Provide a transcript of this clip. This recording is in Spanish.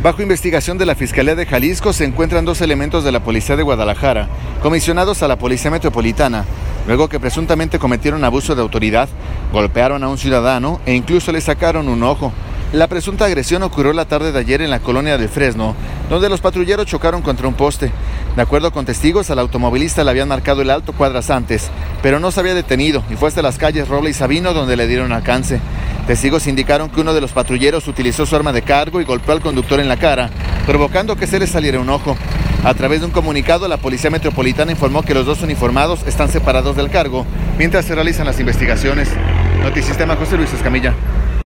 Bajo investigación de la Fiscalía de Jalisco se encuentran 2 elementos de la Policía de Guadalajara, comisionados a la Policía Metropolitana, luego que presuntamente cometieron abuso de autoridad, golpearon a un ciudadano e incluso le sacaron un ojo. La presunta agresión ocurrió la tarde de ayer en la colonia del Fresno, donde los patrulleros chocaron contra un poste. De acuerdo con testigos, al automovilista le habían marcado el alto cuadras antes, pero no se había detenido y fue hasta las calles Roble y Sabino donde le dieron alcance. Testigos indicaron que uno de los patrulleros utilizó su arma de cargo y golpeó al conductor en la cara, provocando que se le saliera un ojo. A través de un comunicado, la Policía Metropolitana informó que los 2 uniformados están separados del cargo mientras se realizan las investigaciones. Notisistema, José Luis Escamilla.